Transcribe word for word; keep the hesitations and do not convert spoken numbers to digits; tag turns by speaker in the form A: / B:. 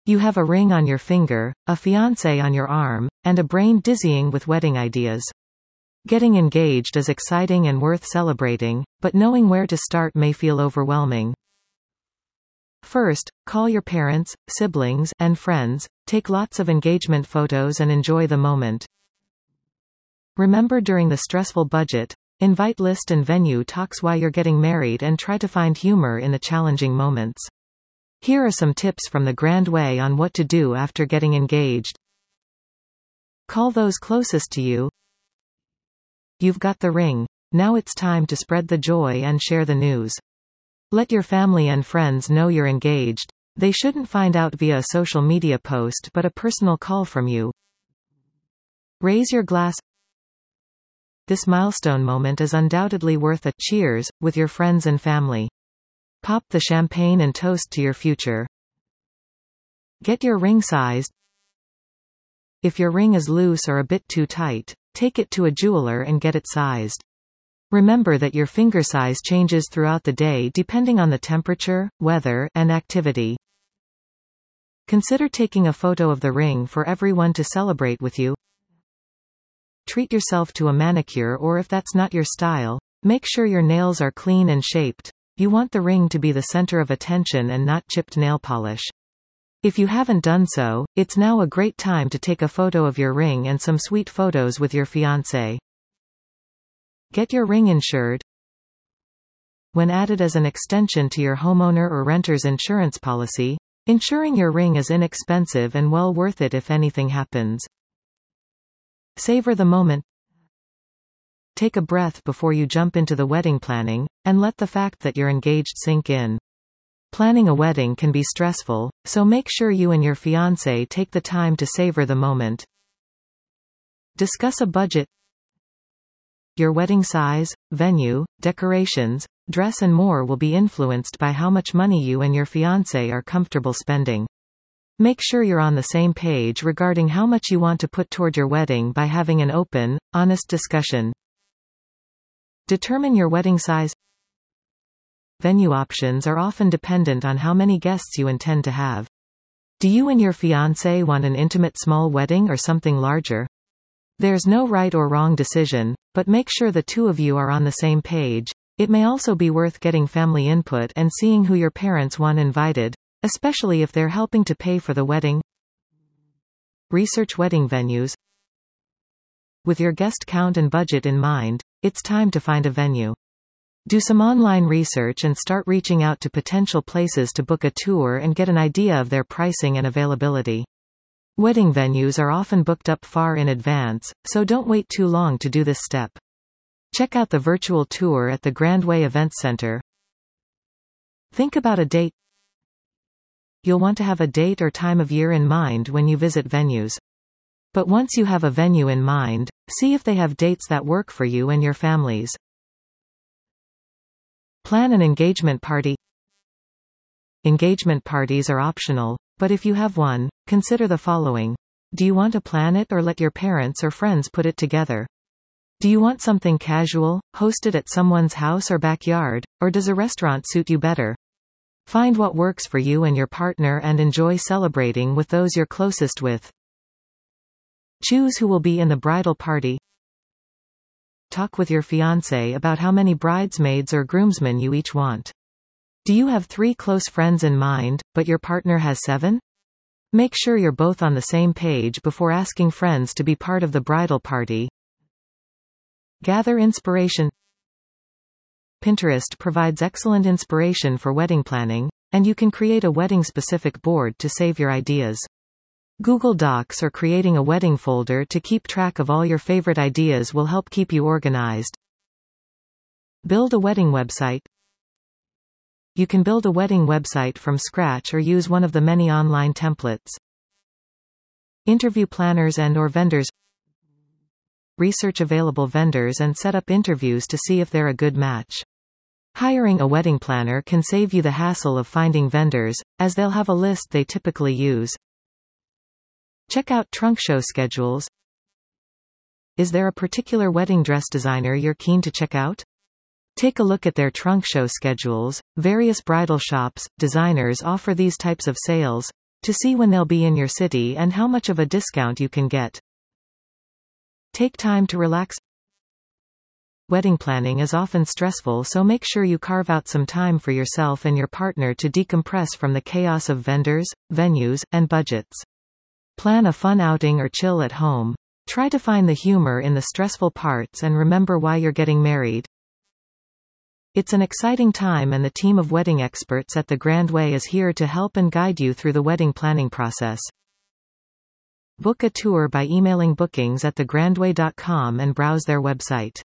A: You have a ring on your finger, a fiancé on your arm, and a brain dizzying with wedding ideas. Getting engaged is exciting and worth celebrating, but knowing where to start may feel overwhelming. First, call your parents, siblings, and friends, take lots of engagement photos and enjoy the moment. Remember, during the stressful budget, invite list and venue talks while you're getting married and try to find humor in the challenging moments. Here are some tips from the Grand Way on what to do after getting engaged. Call those closest to you. You've got the ring. Now it's time to spread the joy and share the news. Let your family and friends know you're engaged. They shouldn't find out via a social media post but a personal call from you. Raise your glass. This milestone moment is undoubtedly worth a cheers with your friends and family. Pop the champagne and toast to your future. Get your ring sized. If your ring is loose or a bit too tight, take it to a jeweler and get it sized. Remember that your finger size changes throughout the day depending on the temperature, weather, and activity. Consider taking a photo of the ring for everyone to celebrate with you. Treat yourself to a manicure, or if that's not your style, make sure your nails are clean and shaped. You want the ring to be the center of attention and not chipped nail polish. If you haven't done so, it's now a great time to take a photo of your ring and some sweet photos with your fiancé. Get your ring insured. When added as an extension to your homeowner or renter's insurance policy, insuring your ring is inexpensive and well worth it if anything happens. Savor the moment. Take a breath before you jump into the wedding planning, and let the fact that you're engaged sink in. Planning a wedding can be stressful, so make sure you and your fiancé take the time to savor the moment. Discuss a budget. Your wedding size, venue, decorations, dress and more will be influenced by how much money you and your fiancé are comfortable spending. Make sure you're on the same page regarding how much you want to put toward your wedding by having an open, honest discussion. Determine your wedding size. Venue options are often dependent on how many guests you intend to have. Do you and your fiancé want an intimate small wedding or something larger? There's no right or wrong decision, but make sure the two of you are on the same page. It may also be worth getting family input and seeing who your parents want invited, especially if they're helping to pay for the wedding. Research wedding venues. With your guest count and budget in mind, it's time to find a venue. Do some online research and start reaching out to potential places to book a tour and get an idea of their pricing and availability. Wedding venues are often booked up far in advance, so don't wait too long to do this step. Check out the virtual tour at the Grand Way Event Center. Think about a date. You'll want to have a date or time of year in mind when you visit venues. But once you have a venue in mind, see if they have dates that work for you and your families. Plan an engagement party. Engagement parties are optional, but if you have one, consider the following. Do you want to plan it or let your parents or friends put it together? Do you want something casual, hosted at someone's house or backyard, or does a restaurant suit you better? Find what works for you and your partner and enjoy celebrating with those you're closest with. Choose who will be in the bridal party. Talk with your fiancé about how many bridesmaids or groomsmen you each want. Do you have three close friends in mind, but your partner has seven? Make sure you're both on the same page before asking friends to be part of the bridal party. Gather inspiration. Pinterest provides excellent inspiration for wedding planning, and you can create a wedding-specific board to save your ideas. Google Docs or creating a wedding folder to keep track of all your favorite ideas will help keep you organized. Build a wedding website. You can build a wedding website from scratch or use one of the many online templates. Interview planners and or vendors. Research available vendors and set up interviews to see if they're a good match. Hiring a wedding planner can save you the hassle of finding vendors, as they'll have a list they typically use. Check out trunk show schedules. Is there a particular wedding dress designer you're keen to check out? Take a look at their trunk show schedules. Various bridal shops, designers offer these types of sales, to see when they'll be in your city and how much of a discount you can get. Take time to relax. Wedding planning is often stressful, so make sure you carve out some time for yourself and your partner to decompress from the chaos of vendors, venues, and budgets. Plan a fun outing or chill at home. Try to find the humor in the stressful parts and remember why you're getting married. It's an exciting time, and the team of wedding experts at The Grand Way is here to help and guide you through the wedding planning process. Book a tour by emailing bookings at the grand way dot com and browse their website.